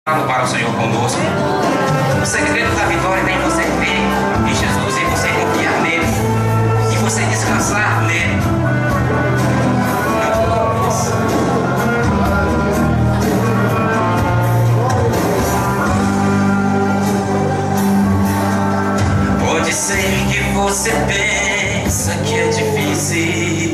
Para o Senhor conosco. O segredo da vitória está em você crer em Jesus e você confiar nele e você descansar nele. Pode ser que você pensa que é difícil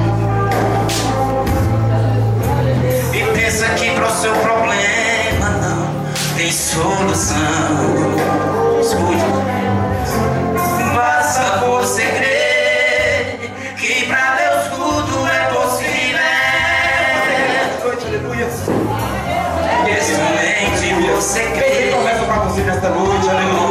e pensa que para o seu problema não tem solução. Escute, basta você crer que para Deus tudo é possível. E somente você crê. Eu começo para você nesta noite, aleluia.